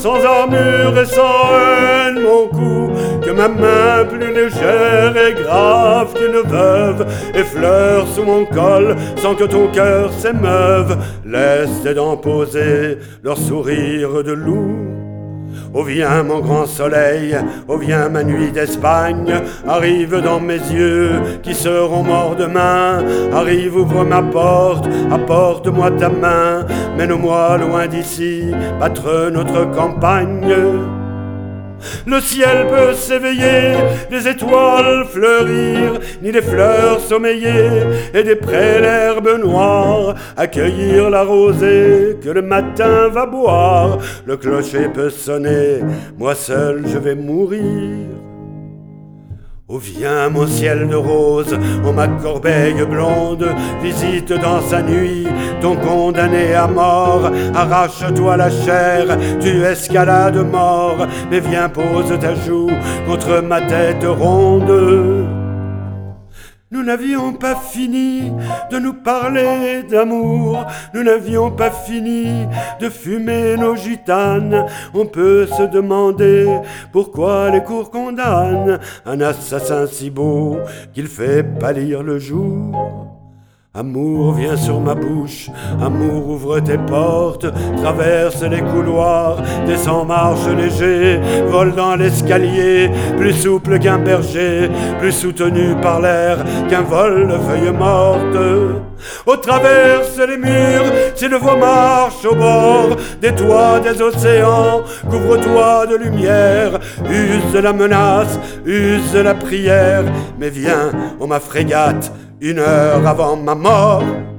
sans armure et sans haine mon cou, que ma main plus légère et grave qu'une veuve effleure sous mon col sans que ton cœur s'émeuve. Laisse tes dents poser leur sourire de loup. Oh viens mon grand soleil, oh viens ma nuit d'Espagne, arrive dans mes yeux qui seront morts demain. Arrive, ouvre ma porte, apporte-moi ta main, mène-moi loin d'ici, battre notre campagne. Le ciel peut s'éveiller, les étoiles fleurir, ni les fleurs sommeiller, et des prés l'herbe noire accueillir la rosée que le matin va boire. Le clocher peut sonner, moi seul je vais mourir. Oh viens mon ciel de rose, oh ma corbeille blonde, visite dans sa nuit ton condamné à mort. Arrache-toi la chair, tu escalades mort, mais viens pose ta joue contre ma tête ronde. Nous n'avions pas fini de nous parler d'amour, nous n'avions pas fini de fumer nos gitanes. On peut se demander pourquoi les cours condamnent un assassin si beau qu'il fait pâlir le jour. Amour, viens sur ma bouche, amour, ouvre tes portes, traverse les couloirs, descends, marche léger, vole dans l'escalier, plus souple qu'un berger, plus soutenu par l'air qu'un vol de feuilles mortes. Oh, traverse les murs, si le vent marche au bord des toits des océans, couvre-toi de lumière, use la menace, use la prière, mais viens, oh ma frégate, 1 heure avant ma mort.